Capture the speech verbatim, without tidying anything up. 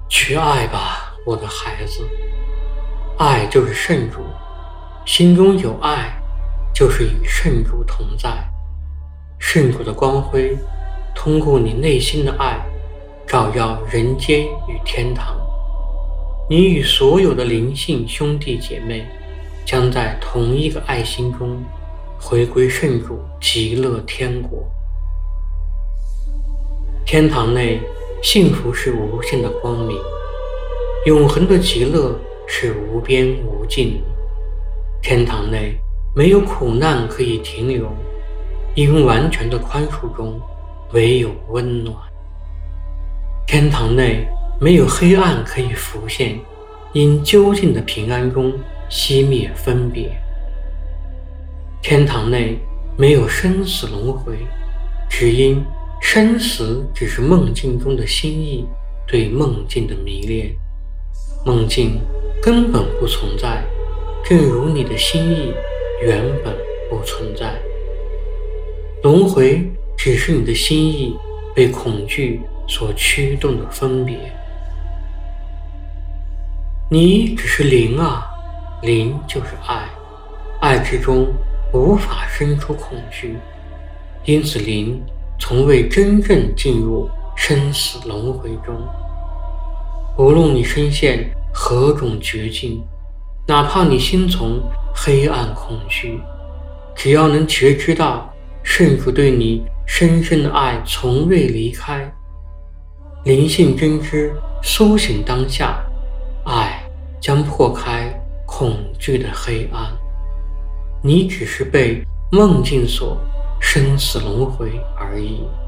去爱吧，我的孩子。爱就是圣主，心中有爱，就是与圣主同在。圣主的光辉通过你内心的爱，照耀人间与天堂。你与所有的灵性兄弟姐妹将在同一个爱心中回归圣主极乐天国。天堂内幸福是无限的光明，永恒的极乐是无边无尽。天堂内没有苦难可以停留，因完全的宽恕中唯有温暖。天堂内没有黑暗可以浮现，因究竟的平安中熄灭分别。天堂内没有生死轮回，只因生死只是梦境中的心意对梦境的迷恋，梦境根本不存在，正如你的心意原本不存在。轮回只是你的心意被恐惧所驱动的分别。你只是灵啊，灵就是爱，爱之中无法生出恐惧，因此灵从未真正进入生死轮回中。无论你身陷何种绝境，哪怕你心从黑暗恐惧，只要能觉知到圣主对你深深的爱从未离开，灵性真知苏醒当下，爱将破开恐惧的黑暗。你只是被梦境所生死轮回而已。